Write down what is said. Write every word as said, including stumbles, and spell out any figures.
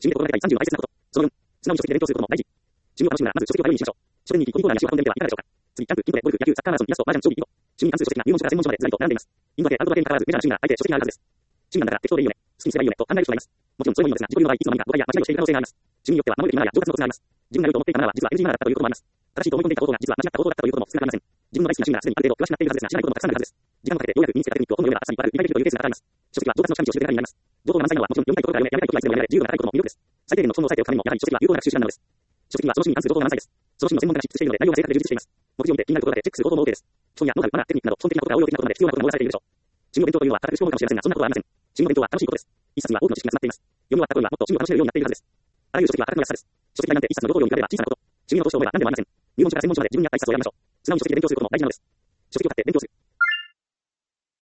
主義で心がけたいさんじゅうの大切なこと。そのよん、素直に書籍で勉強することも大事。趣味を楽しむなら、まず書籍を頼りにしましょう。書店に行き、コミコーナーに足を運んでみてはいかがでしょうか。次、キャンプ、筋トレ、ゴルフ、野球、サッカーマラソン、イラスト、マージャン、将棋、囲碁。趣味に関する書籍が入門書から専門書までずらりと並んでいます。インドだけアウトドア系に関わらずメジャーな趣味があえて書籍があるはずです。趣味なんだから適当でいいよね。好きにすればいいよねと考える人がいます。もちろんそれもいいのですが、自己流の場合、いつの間にか誤解や間違いをしている可能性があります。趣味によっては守るべきマナーや上達のコツがあります。自分が良いと思っていたマナーは実は エヌジー マナーだったということもあります。正しいと思い込んでいたことが実は間違ったことだったということも少なくありません。自分の大好きな趣味がすでにある程度詳しくなっているはずですが、知らないこともたくさんあるはずです。時間をかけてようやく身につけたテクニックを本のような朝に悪く磨いているというケースがあります。書籍は上達の近道を知る手がかりになります。情報が満載なのはもちろん読みたいことが読め、やめたいことがいつでもやめられ、自由が長いことも魅力です。最低限の損を抑えておくためにも、やはり書籍は有効な学習手段なのです。書籍にはその趣味に関する情報が満載です。その趣味の専門家が執筆しているので内容が正確で充実しています。目次を見て気になることだけチェックする方法も OK です。基本やノウハウ、マナー、テクニックなど基本的なことが応用的なことまで必要なことも網羅されているでしょう。趣味の勉強というのは堅く思考かもしれませんが、そんなことはありません。趣味の勉強は楽しいことです。一冊には多くの知識が詰まっています。読み終わった頃にはもっと趣味を楽しめるようになっているはずです。あらゆる書籍は価格の安さです。書籍代なんて一冊の情報量に比べれば小さなこと。趣味の投資と思えば何でもありません。入門書から専門書まで自分に合った一冊を選びましょう。素直に書籍で勉強することも大事なのです。書籍を買って勉強する。